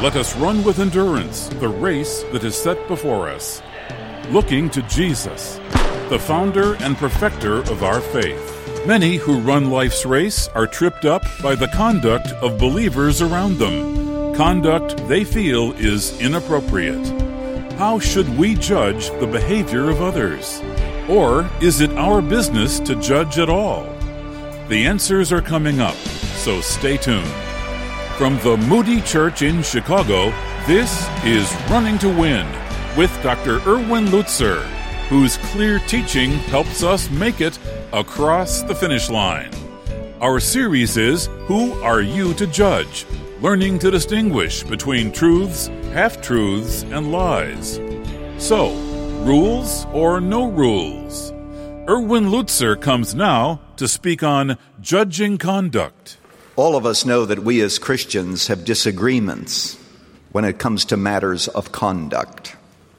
let us run with endurance the race that is set before us, looking to Jesus, the founder and perfecter of our faith. Many who run life's race are tripped up by the conduct of believers around them, conduct they feel is inappropriate. How should we judge the behavior of others? Or is it our business to judge at all? The answers are coming up, so stay tuned. From the Moody Church in Chicago, this is Running to Win with Dr. Erwin Lutzer, whose clear teaching helps us make it across the finish line. Our series is Who Are You to Judge? Learning to distinguish between truths, half-truths, and lies. So, rules or no rules? Erwin Lutzer comes now to speak on judging conduct. All of us know that we as Christians have disagreements when it comes to matters of conduct.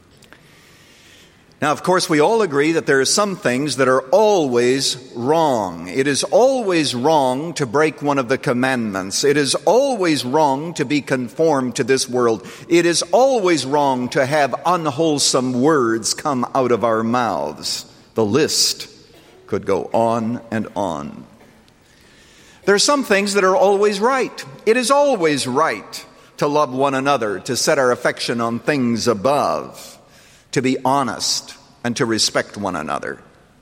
Now, of course, we all agree that there are some things that are always wrong. It is always wrong to break one of the commandments. It is always wrong to be conformed to this world. It is always wrong to have unwholesome words come out of our mouths. The list could go on and on. There are some things that are always right. It is always right to love one another, to set our affection on things above, to be honest, and to respect one another.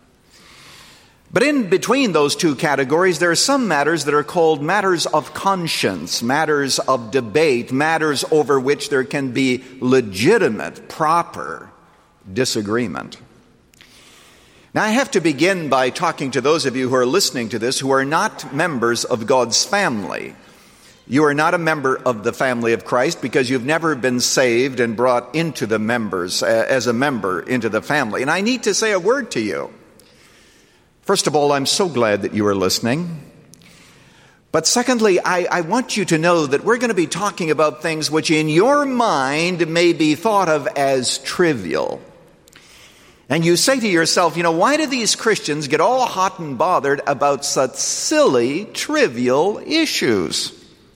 But in between those two categories, there are some matters that are called matters of conscience, matters of debate, matters over which there can be legitimate, proper disagreement. Now, I have to begin by talking to those of you who are listening to this who are not members of God's family. You are not a member of the family of Christ because you've never been saved and brought into the members, as a member into the family. And I need to say a word to you. First of all, I'm so glad that you are listening. But secondly, I want you to know that we're going to be talking about things which in your mind may be thought of as trivial. And you say to yourself, why do these Christians get all hot and bothered about such silly, trivial issues?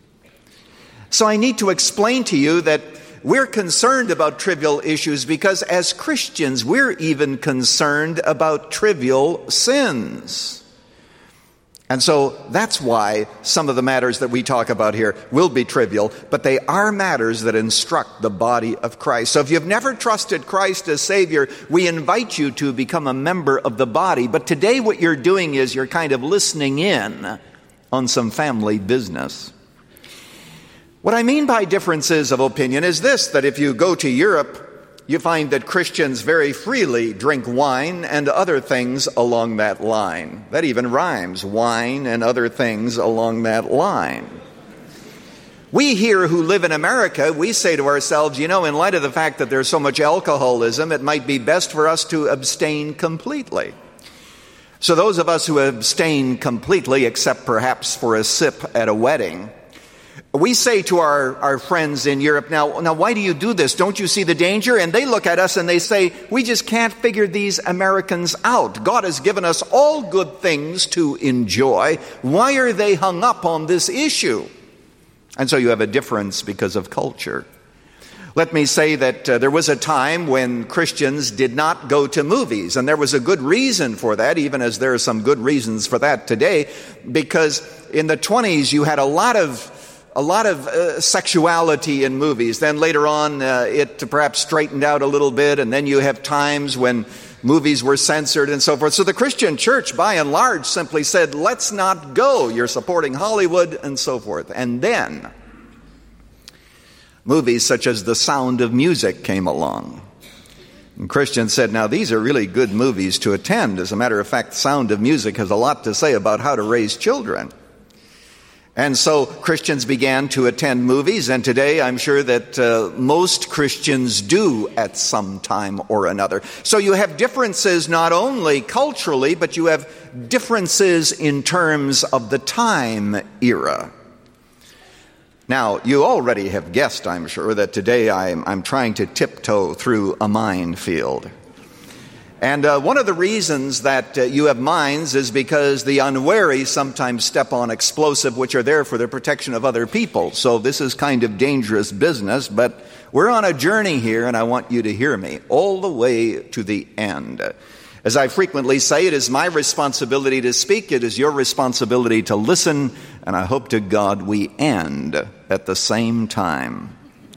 So I need to explain to you that we're concerned about trivial issues because as Christians, we're even concerned about trivial sins. And so that's why some of the matters that we talk about here will be trivial, but they are matters that instruct the body of Christ. So if you've never trusted Christ as Savior, we invite you to become a member of the body. But today what you're doing is you're kind of listening in on some family business. What I mean by differences of opinion is this, that if you go to Europe, you find that Christians very freely drink wine and other things along that line. That even rhymes, wine and other things along that line. We here who live in America, we say to ourselves, in light of the fact that there's so much alcoholism, it might be best for us to abstain completely. So those of us who abstain completely, except perhaps for a sip at a wedding, we say to our friends in Europe, now, why do you do this? Don't you see the danger? And they look at us and they say, we just can't figure these Americans out. God has given us all good things to enjoy. Why are they hung up on this issue? And so you have a difference because of culture. Let me say that there was a time when Christians did not go to movies, and there was a good reason for that, even as there are some good reasons for that today, because in the 1920s you had a lot of sexuality in movies. Then later on, it perhaps straightened out a little bit, and then you have times when movies were censored and so forth. So the Christian church, by and large, simply said, let's not go. You're supporting Hollywood and so forth. And then movies such as The Sound of Music came along. And Christians said, now these are really good movies to attend. As a matter of fact, The Sound of Music has a lot to say about how to raise children. And so Christians began to attend movies, and today I'm sure that most Christians do at some time or another. So you have differences not only culturally, but you have differences in terms of the time era. Now, you already have guessed, I'm sure, that today I'm trying to tiptoe through a minefield. And one of the reasons that you have mines is because the unwary sometimes step on explosive which are there for the protection of other people. So this is kind of dangerous business, but we're on a journey here, and I want you to hear me all the way to the end. As I frequently say, it is my responsibility to speak. It is your responsibility to listen, and I hope to God we end at the same time.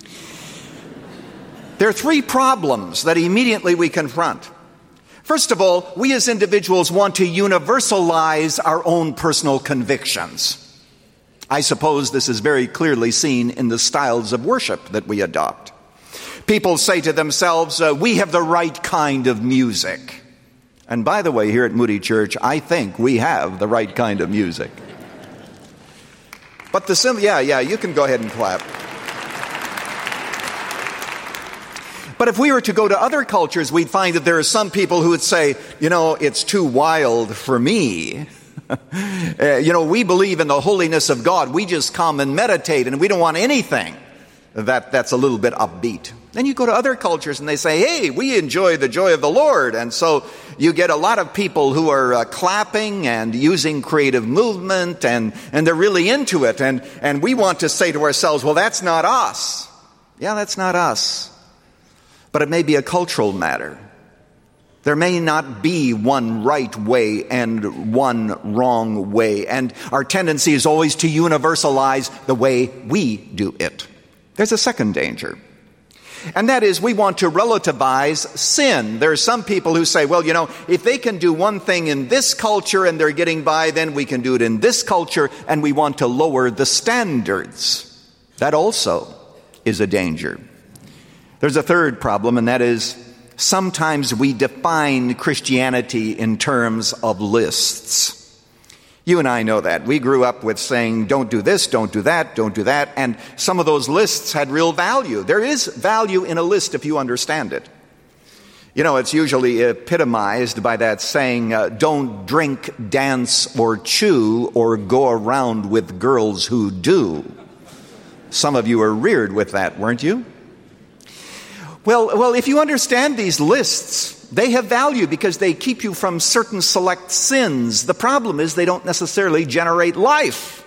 There are three problems that immediately we confront. First of all, we as individuals want to universalize our own personal convictions. I suppose this is very clearly seen in the styles of worship that we adopt. People say to themselves, we have the right kind of music. And by the way, here at Moody Church, I think we have the right kind of music. But you can go ahead and clap. But if we were to go to other cultures, we'd find that there are some people who would say, it's too wild for me. We believe in the holiness of God. We just come and meditate, and we don't want anything that's a little bit upbeat. Then you go to other cultures and they say, hey, we enjoy the joy of the Lord. And so you get a lot of people who are clapping and using creative movement, and they're really into it. And we want to say to ourselves, well, that's not us. Yeah, that's not us. But it may be a cultural matter. There may not be one right way and one wrong way. And our tendency is always to universalize the way we do it. There's a second danger. And that is we want to relativize sin. There are some people who say, well, if they can do one thing in this culture and they're getting by, then we can do it in this culture, and we want to lower the standards. That also is a danger. There's a third problem, and that is sometimes we define Christianity in terms of lists. You and I know that. We grew up with saying, don't do this, don't do that, don't do that. And some of those lists had real value. There is value in a list if you understand it. It's usually epitomized by that saying, don't drink, dance, or chew, or go around with girls who do. Some of you were reared with that, weren't you? Well, if you understand these lists, they have value because they keep you from certain select sins. The problem is they don't necessarily generate life.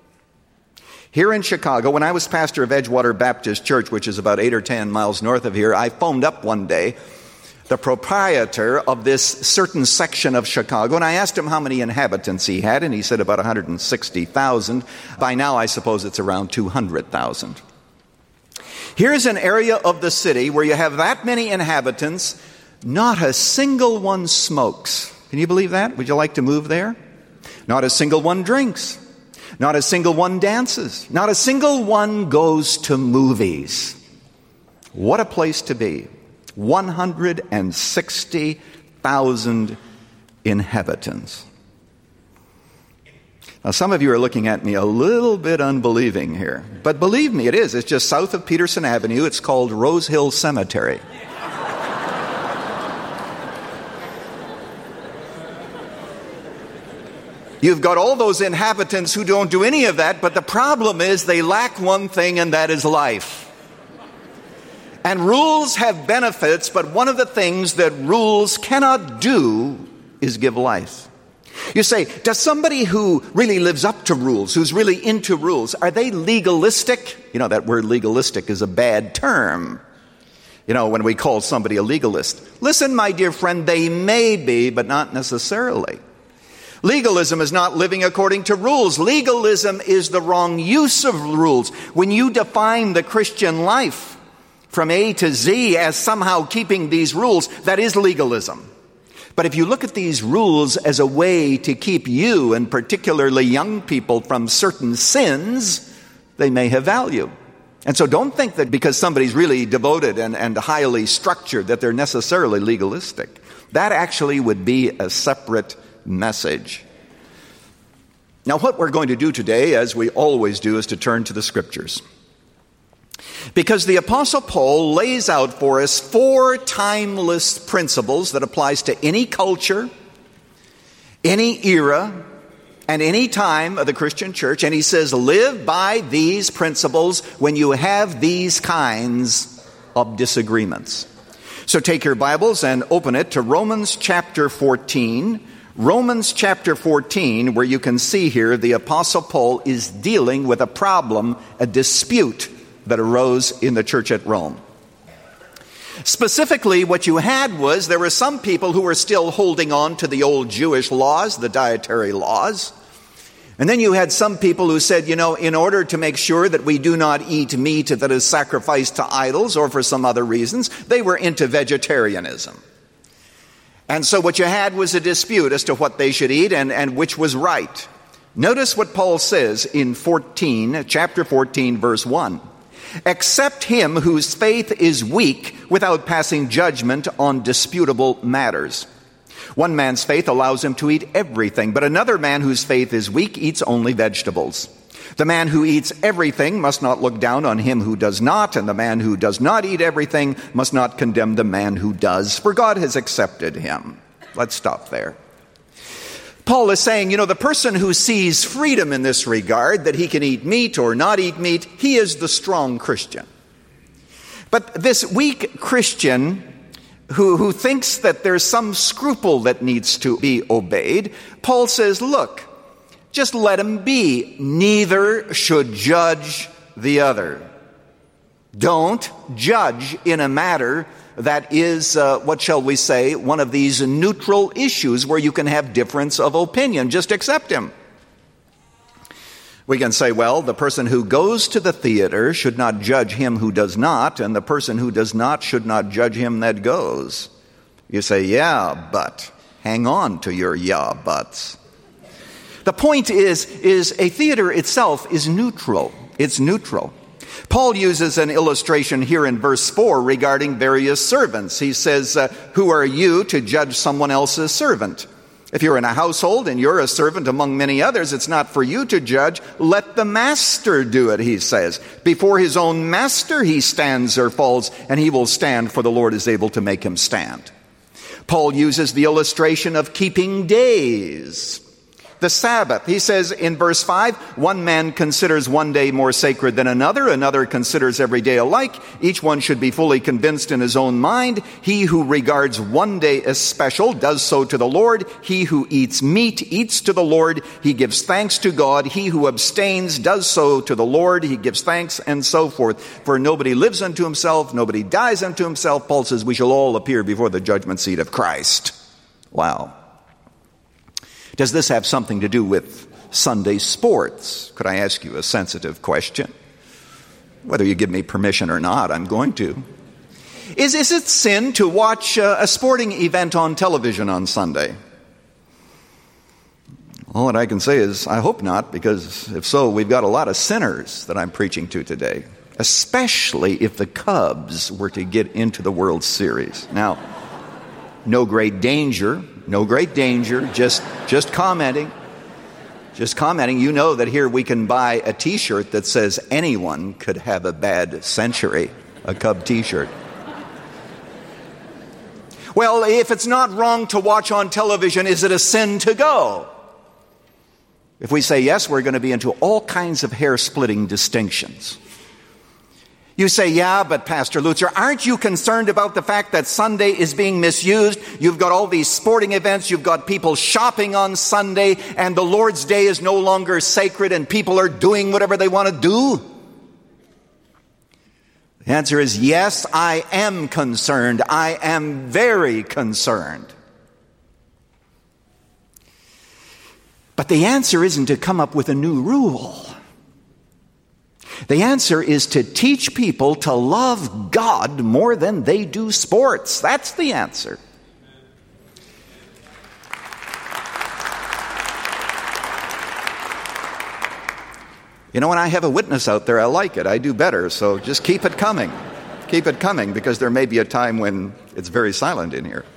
Here in Chicago, when I was pastor of Edgewater Baptist Church, which is about 8 or 10 miles north of here, I phoned up one day the proprietor of this certain section of Chicago, and I asked him how many inhabitants he had, and he said about 160,000. By now, I suppose it's around 200,000. Here's an area of the city where you have that many inhabitants, not a single one smokes. Can you believe that? Would you like to move there? Not a single one drinks. Not a single one dances. Not a single one goes to movies. What a place to be. 160,000 inhabitants. Now, some of you are looking at me a little bit unbelieving here. But believe me, it is. It's just south of Peterson Avenue. It's called Rose Hill Cemetery. You've got all those inhabitants who don't do any of that, but the problem is they lack one thing, and that is life. And rules have benefits, but one of the things that rules cannot do is give life. You say, does somebody who really lives up to rules, who's really into rules, are they legalistic? That word legalistic is a bad term. When we call somebody a legalist. Listen, my dear friend, they may be, but not necessarily. Legalism is not living according to rules. Legalism is the wrong use of rules. When you define the Christian life from A to Z as somehow keeping these rules, that is legalism. But if you look at these rules as a way to keep you, and particularly young people, from certain sins, they may have value. And so don't think that because somebody's really devoted and highly structured that they're necessarily legalistic. That actually would be a separate message. Now, what we're going to do today, as we always do, is to turn to the Scriptures. Because the Apostle Paul lays out for us 4 timeless principles that applies to any culture, any era, and any time of the Christian church. And he says, live by these principles when you have these kinds of disagreements. So take your Bibles and open it to Romans chapter 14. Romans chapter 14, where you can see here the Apostle Paul is dealing with a problem, a dispute that arose in the church at Rome. Specifically, what you had was there were some people who were still holding on to the old Jewish laws, the dietary laws. And then you had some people who said, in order to make sure that we do not eat meat that is sacrificed to idols or for some other reasons, they were into vegetarianism. And so what you had was a dispute as to what they should eat and which was right. Notice what Paul says in chapter 14, verse 1. Accept him whose faith is weak without passing judgment on disputable matters. One man's faith allows him to eat everything, but another man whose faith is weak eats only vegetables. The man who eats everything must not look down on him who does not, and the man who does not eat everything must not condemn the man who does, for God has accepted him. Let's stop there. Paul is saying, the person who sees freedom in this regard, that he can eat meat or not eat meat, he is the strong Christian. But this weak Christian who thinks that there's some scruple that needs to be obeyed, Paul says, look, just let him be. Neither should judge the other. Don't judge in a matter that is, one of these neutral issues where you can have difference of opinion. Just accept him. We can say, well, the person who goes to the theater should not judge him who does not, and the person who does not should not judge him that goes. You say, yeah, but. Hang on to your yeah, buts. The point is a theater itself is neutral. It's neutral. Paul uses an illustration here in verse 4 regarding various servants. He says, who are you to judge someone else's servant? If you're in a household and you're a servant among many others, it's not for you to judge. Let the master do it, he says. Before his own master he stands or falls, and he will stand, for the Lord is able to make him stand. Paul uses the illustration of keeping days. The Sabbath. He says in verse 5, one man considers one day more sacred than another considers every day alike. Each one should be fully convinced in his own mind. He who regards one day as special does so to the Lord. He who eats meat eats to the Lord. He gives thanks to God. He who abstains does so to the Lord. He gives thanks, and so forth. For nobody lives unto himself, nobody dies unto himself. Paul says we shall all appear before the judgment seat of Christ. Wow. Does this have something to do with Sunday sports? Could I ask you a sensitive question? Whether you give me permission or not, I'm going to. Is it sin to watch a sporting event on television on Sunday? All that I can say is, I hope not, because if so, we've got a lot of sinners that I'm preaching to today, especially if the Cubs were to get into the World Series. Now, no great danger, just commenting. Just commenting. You know that here we can buy a t-shirt that says anyone could have a bad century, a Cub t-shirt. Well, if it's not wrong to watch on television, is it a sin to go? If we say yes, we're going to be into all kinds of hair-splitting distinctions. You say, yeah, but Pastor Lutzer, aren't you concerned about the fact that Sunday is being misused? You've got all these sporting events, you've got people shopping on Sunday, and the Lord's Day is no longer sacred, and people are doing whatever they want to do? The answer is yes, I am concerned. I am very concerned. But the answer isn't to come up with a new rule. The answer is to teach people to love God more than they do sports. That's the answer. When I have a witness out there, I like it. I do better, so just keep it coming. Keep it coming, because there may be a time when it's very silent in here.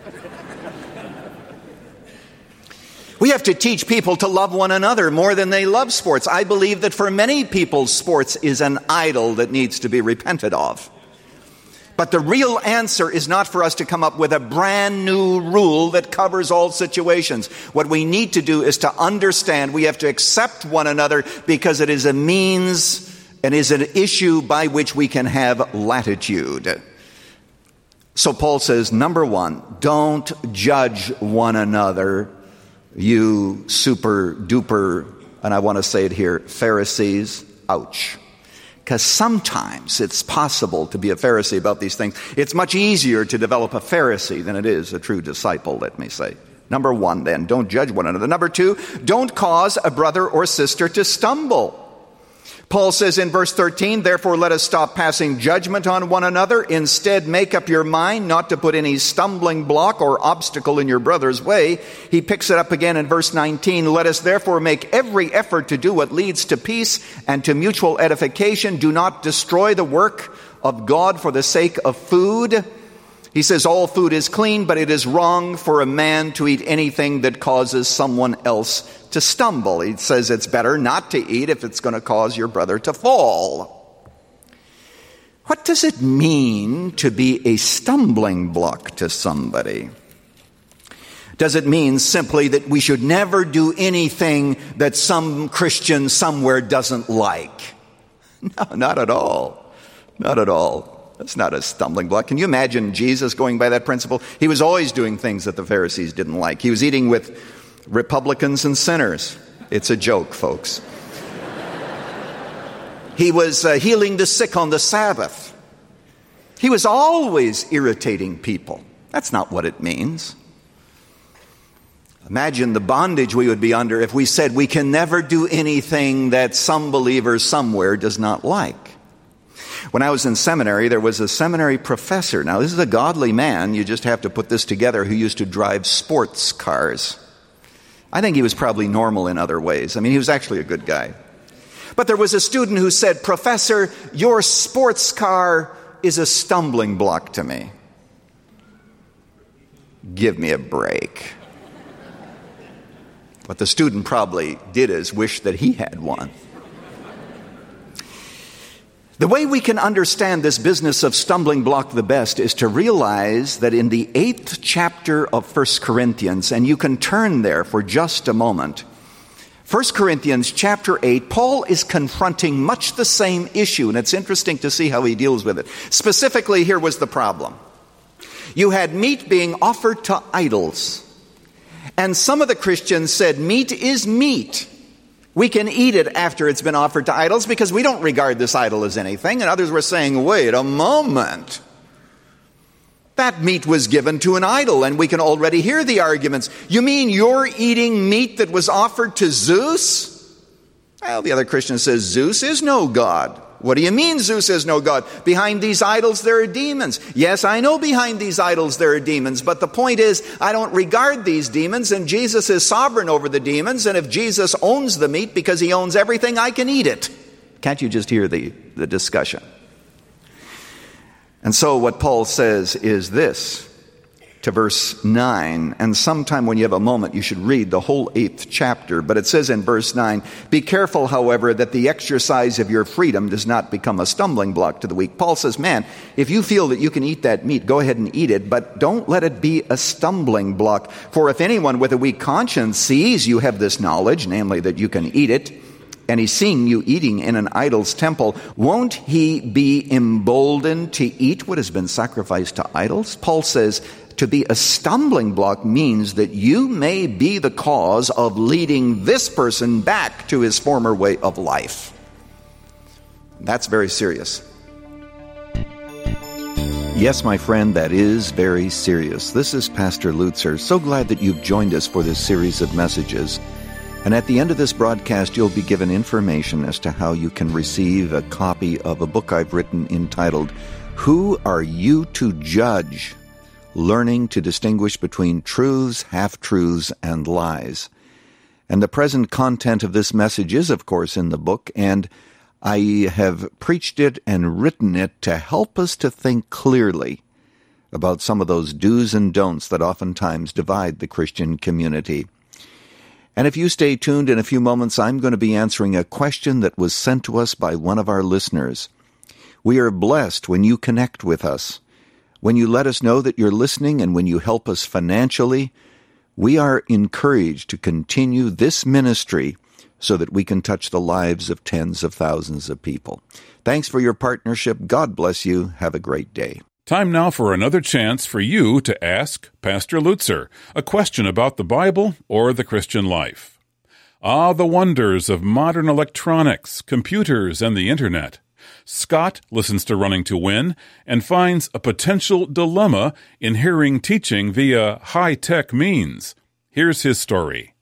We have to teach people to love one another more than they love sports. I believe that for many people, sports is an idol that needs to be repented of. But the real answer is not for us to come up with a brand new rule that covers all situations. What we need to do is to understand we have to accept one another because it is a means and is an issue by which we can have latitude. So Paul says, number one, don't judge one another, you super duper, and I want to say it here, Pharisees. Ouch. Because sometimes it's possible to be a Pharisee about these things. It's much easier to develop a Pharisee than it is a true disciple, let me say. Number one, then, don't judge one another. Number two, don't cause a brother or sister to stumble. Paul says in verse 13, therefore let us stop passing judgment on one another. Instead, make up your mind not to put any stumbling block or obstacle in your brother's way. He picks it up again in verse 19. Let us therefore make every effort to do what leads to peace and to mutual edification. Do not destroy the work of God for the sake of food. He says all food is clean, but it is wrong for a man to eat anything that causes someone else to stumble. He says it's better not to eat if it's going to cause your brother to fall. What does it mean to be a stumbling block to somebody? Does it mean simply that we should never do anything that some Christian somewhere doesn't like? No, not at all. Not at all. That's not a stumbling block. Can you imagine Jesus going by that principle? He was always doing things that the Pharisees didn't like. He was eating with Republicans and sinners. It's a joke, folks. He was healing the sick on the Sabbath. He was always irritating people. That's not what it means. Imagine the bondage we would be under if we said we can never do anything that some believer somewhere does not like. When I was in seminary, there was a seminary professor. Now, this is a godly man. You just have to put this together, who used to drive sports cars. I think he was probably normal in other ways. I mean, he was actually a good guy. But there was a student who said, Professor, your sports car is a stumbling block to me. Give me a break. What the student probably did is wish that he had one. The way we can understand this business of stumbling block the best is to realize that in the 8th chapter of 1 Corinthians, and you can turn there for just a moment, 1 Corinthians chapter 8, Paul is confronting much the same issue, and it's interesting to see how he deals with it. Specifically, here was the problem. You had meat being offered to idols, and some of the Christians said, meat is meat. We can eat it after it's been offered to idols because we don't regard this idol as anything. And others were saying, wait a moment. That meat was given to an idol, and we can already hear the arguments. You mean you're eating meat that was offered to Zeus? Well, the other Christian says, Zeus is no god. What do you mean Zeus is no god? Behind these idols there are demons. Yes, I know behind these idols there are demons, but the point is I don't regard these demons, and Jesus is sovereign over the demons, and if Jesus owns the meat because he owns everything, I can eat it. Can't you just hear the discussion? And so what Paul says is this, to verse 9, and sometime when you have a moment you should read the whole 8th chapter, but it says in verse 9, be careful, however, that the exercise of your freedom does not become a stumbling block to the weak. Paul says, man, if you feel that you can eat that meat, go ahead and eat it, but don't let it be a stumbling block. For if anyone with a weak conscience sees you have this knowledge, namely that you can eat it, and he's seeing you eating in an idol's temple, won't he be emboldened to eat what has been sacrificed to idols? Paul says, to be a stumbling block means that you may be the cause of leading this person back to his former way of life. That's very serious. Yes, my friend, that is very serious. This is Pastor Lutzer. So glad that you've joined us for this series of messages. And at the end of this broadcast, you'll be given information as to how you can receive a copy of a book I've written entitled, Who Are You to Judge? Learning to Distinguish Between Truths, Half-Truths, and Lies. And the present content of this message is, of course, in the book, and I have preached it and written it to help us to think clearly about some of those do's and don'ts that oftentimes divide the Christian community. And if you stay tuned, in a few moments, I'm going to be answering a question that was sent to us by one of our listeners. We are blessed when you connect with us. When you let us know that you're listening and when you help us financially, we are encouraged to continue this ministry so that we can touch the lives of tens of thousands of people. Thanks for your partnership. God bless you. Have a great day. Time now for another chance for you to ask Pastor Lutzer a question about the Bible or the Christian life. Ah, the wonders of modern electronics, computers, and the Internet. Scott listens to Running to Win and finds a potential dilemma in hearing teaching via high-tech means. Here's his story.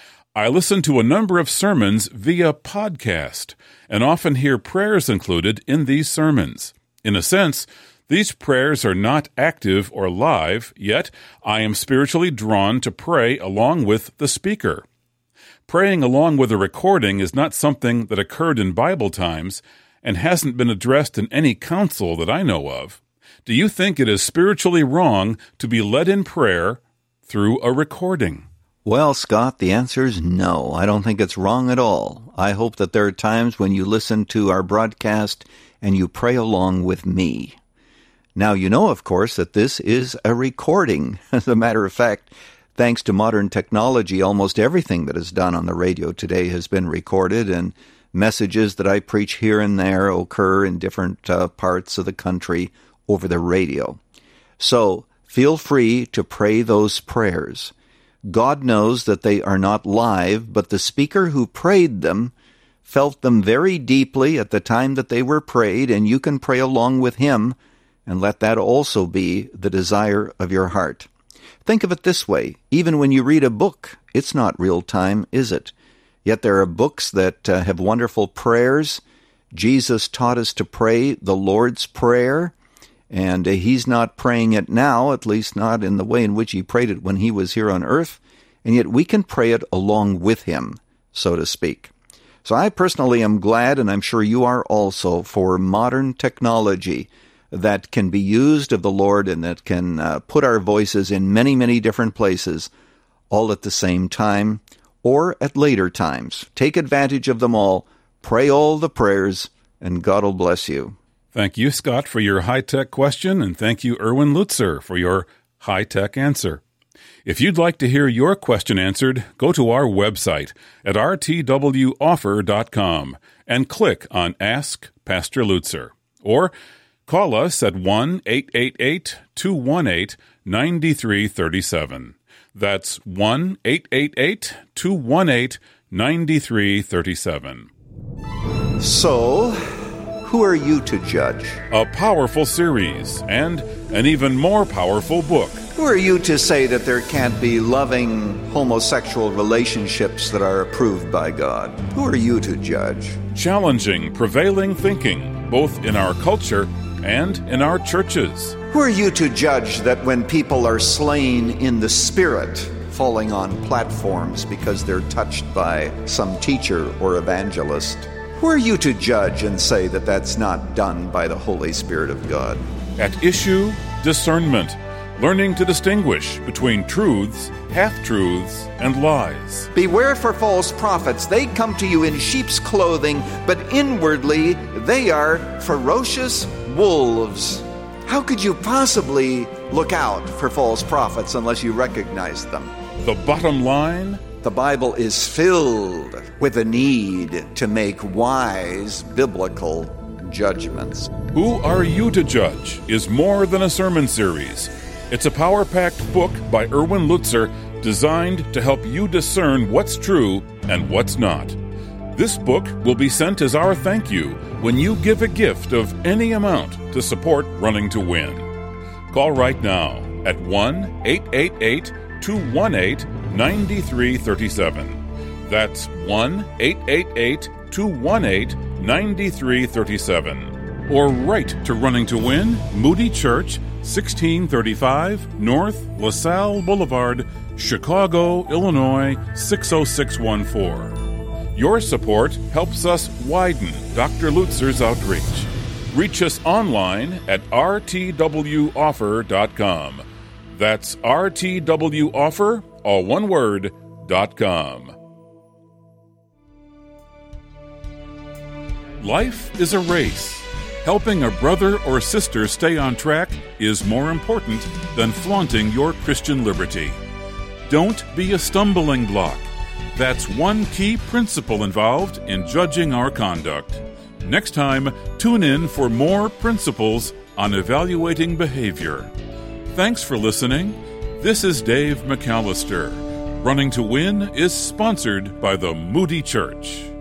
I listen to a number of sermons via podcast and often hear prayers included in these sermons. In a sense, these prayers are not active or live, yet I am spiritually drawn to pray along with the speaker. Praying along with a recording is not something that occurred in Bible times and hasn't been addressed in any council that I know of. Do you think it is spiritually wrong to be led in prayer through a recording? Well, Scott, the answer is no. I don't think it's wrong at all. I hope that there are times when you listen to our broadcast and you pray along with me. Now, you know, of course, that this is a recording. As a matter of fact, thanks to modern technology, almost everything that is done on the radio today has been recorded, and messages that I preach here and there occur in different parts of the country over the radio. So, feel free to pray those prayers. God knows that they are not live, but the speaker who prayed them felt them very deeply at the time that they were prayed, and you can pray along with him, and let that also be the desire of your heart. Think of it this way. Even when you read a book, it's not real time, is it? Yet there are books that have wonderful prayers. Jesus taught us to pray the Lord's Prayer, and he's not praying it now, at least not in the way in which he prayed it when he was here on earth, and yet we can pray it along with him, so to speak. So I personally am glad, and I'm sure you are also, for modern technology that can be used of the Lord and that can put our voices in many, many different places, all at the same time or at later times. Take advantage of them all, pray all the prayers, and God will bless you. Thank you, Scott, for your high-tech question, and thank you, Erwin Lutzer, for your high-tech answer. If you'd like to hear your question answered, go to our website at rtwoffer.com and click on Ask Pastor Lutzer. Or call us at 1-888-218-9337. That's 1-888-218-9337. So, who are you to judge? A powerful series and an even more powerful book. Who are you to say that there can't be loving homosexual relationships that are approved by God? Who are you to judge? Challenging prevailing thinking, both in our culture and in our churches. Who are you to judge that when people are slain in the Spirit, falling on platforms because they're touched by some teacher or evangelist? Who are you to judge and say that that's not done by the Holy Spirit of God? At issue, discernment, learning to distinguish between truths, half-truths, and lies. Beware for false prophets. They come to you in sheep's clothing, but inwardly they are ferocious wolves. How could you possibly look out for false prophets unless you recognize them? The bottom line? The Bible is filled with a need to make wise biblical judgments. Who Are You to Judge is more than a sermon series. It's a power-packed book by Erwin Lutzer designed to help you discern what's true and what's not. This book will be sent as our thank you when you give a gift of any amount to support Running to Win. Call right now at 1-888-218-9337. That's 1-888-218-9337. Or write to Running to Win, Moody Church, 1635 North LaSalle Boulevard, Chicago, Illinois, 60614. Your support helps us widen Dr. Lutzer's outreach. Reach us online at rtwoffer.com. That's rtwoffer, all one word, .com. Life is a race. Helping a brother or sister stay on track is more important than flaunting your Christian liberty. Don't be a stumbling block. That's one key principle involved in judging our conduct. Next time, tune in for more principles on evaluating behavior. Thanks for listening. This is Dave McAllister. Running to Win is sponsored by the Moody Church.